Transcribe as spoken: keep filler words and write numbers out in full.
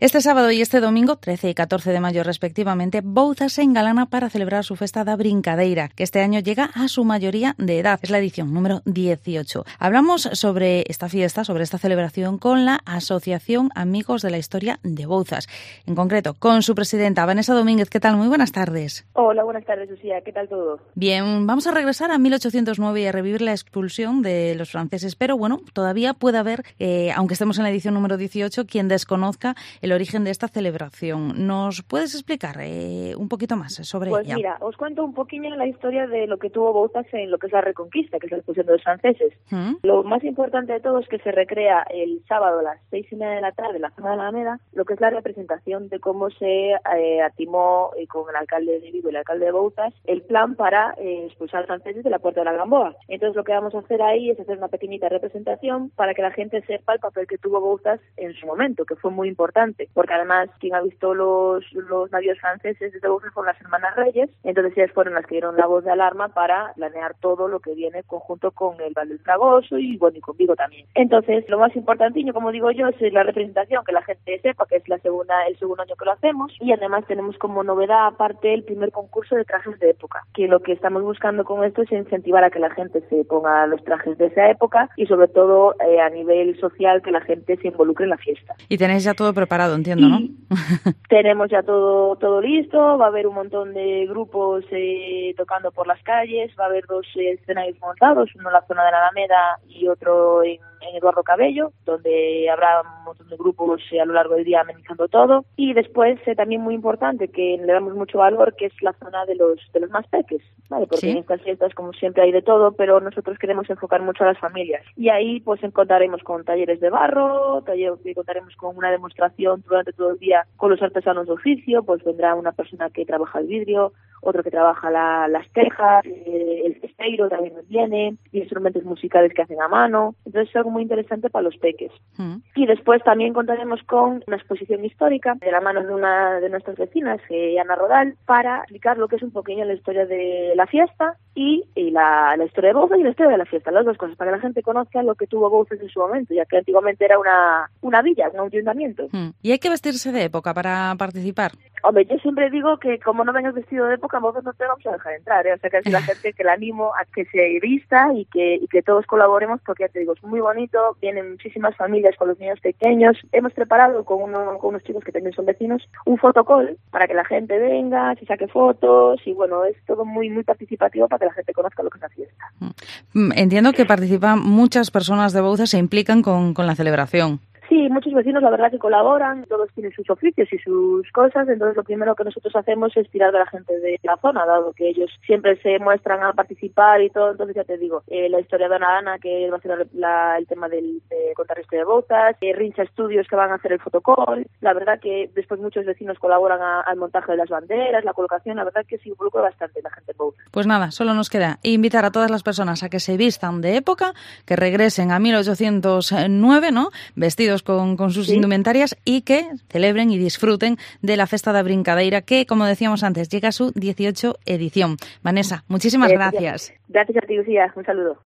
Este sábado y este domingo, trece y catorce de mayo respectivamente, Bouzas se engalana para celebrar su festa da Brincadeira, que este año llega a su mayoría de edad. Es la edición número dieciocho. Hablamos sobre esta fiesta, sobre esta celebración, con la Asociación Amigos de la Historia de Bouzas. En concreto, con su presidenta, Vanessa Domínguez. ¿Qué tal? Muy buenas tardes. Hola, buenas tardes, Lucía. ¿Qué tal todo? Bien, vamos a regresar a mil ochocientos nueve y a revivir la expulsión de los franceses, pero bueno, todavía puede haber, eh, aunque estemos en la edición número dieciocho, quien desconozca el origen de esta celebración. ¿Nos puedes explicar eh, un poquito más sobre pues ella? Pues mira, os cuento un poquillo la historia de lo que tuvo Bouzas en lo que es la Reconquista, que es la expulsión de los franceses. ¿Mm? Lo más importante de todo es que se recrea el sábado a las seis y media de la tarde en la zona de la Alameda, lo que es la representación de cómo se eh, atimó eh, con el alcalde de Vigo y el alcalde de Bouzas el plan para eh, expulsar a los franceses de la Puerta de la Gamboa. Entonces lo que vamos a hacer ahí es hacer una pequeñita representación para que la gente sepa el papel que tuvo Bouzas en su momento, que fue muy importante, porque además quien ha visto los, los navíos franceses desde Bouzas fueron las hermanas Reyes, entonces ellas fueron las que dieron la voz de alarma para planear todo lo que viene conjunto con el Val del Fragoso y bueno, y con Vigo también. Entonces lo más importante, como digo yo, es la representación, que la gente sepa que es la segunda, el segundo año que lo hacemos, y además tenemos como novedad aparte el primer concurso de trajes de época, que lo que estamos buscando con esto es incentivar a que la gente se ponga los trajes de esa época y sobre todo eh, a nivel social que la gente se involucre en la fiesta. Y tenéis ya todo preparado, entiendo, ¿no? Tenemos ya todo todo listo, va a haber un montón de grupos eh, tocando por las calles, va a haber dos eh, escenarios montados, uno en la zona de la Alameda y otro en, en Eduardo Cabello, donde habrá un montón de grupos eh, a lo largo del día amenizando todo. Y después eh, también muy importante, que le damos mucho valor, que es la zona de los de los más peques, ¿vale? Porque ¿sí? En estas fiestas, como siempre, hay de todo, pero nosotros queremos enfocar mucho a las familias. Y ahí pues encontraremos con talleres de barro, taller, contaremos con una demostración durante todo el día con los artesanos de oficio, pues vendrá una persona que trabaja el vidrio, otro que trabaja la, las tejas, eh, el cesteiro también nos viene, instrumentos musicales que hacen a mano. Entonces es algo muy interesante para los peques. Mm. Y después también contaremos con una exposición histórica de la mano de una de nuestras vecinas, eh, Ana Rodal, para explicar lo que es un poquillo la historia de la fiesta y, y la, la historia de Bouzas y la historia de la fiesta, las dos cosas, para que la gente conozca lo que tuvo Bouzas en su momento, ya que antiguamente era una, una villa, un ayuntamiento. Mm. ¿Y hay que vestirse de época para participar? Hombre, yo siempre digo que como no vengas vestido de época, vos no te vamos a dejar entrar, ¿eh? O sea que es la gente que la animo a que se vista y que, y que todos colaboremos, porque ya te digo, es muy bonito, vienen muchísimas familias con los niños pequeños. Hemos preparado con, uno, con unos chicos que también son vecinos un fotocall para que la gente venga, se saque fotos y bueno, es todo muy muy participativo para que la gente conozca lo que es la fiesta. Entiendo que participan muchas personas de Bouzas, se implican con, con la celebración. Sí, muchos vecinos la verdad que colaboran, todos tienen sus oficios y sus cosas, entonces lo primero que nosotros hacemos es tirar de la gente de la zona, dado que ellos siempre se muestran a participar y todo, entonces ya te digo, eh, la historia de Ana Ana, que va a ser la, el tema del, de contar la historia de Bouzas, eh, Rincha Studios, que van a hacer el fotocall, la verdad que después muchos vecinos colaboran a, al montaje de las banderas, la colocación, la verdad que se involucra bastante la gente de Bouzas. Pues nada, solo nos queda invitar a todas las personas a que se vistan de época, que regresen a mil ochocientos nueve, ¿no?, vestidos Con, con sus ¿sí? indumentarias y que celebren y disfruten de la Festa da Brincadeira, que, como decíamos antes, llega a su dieciocho edición. Vanessa, muchísimas eh, gracias. Gracias a ti, Lucía. Un saludo.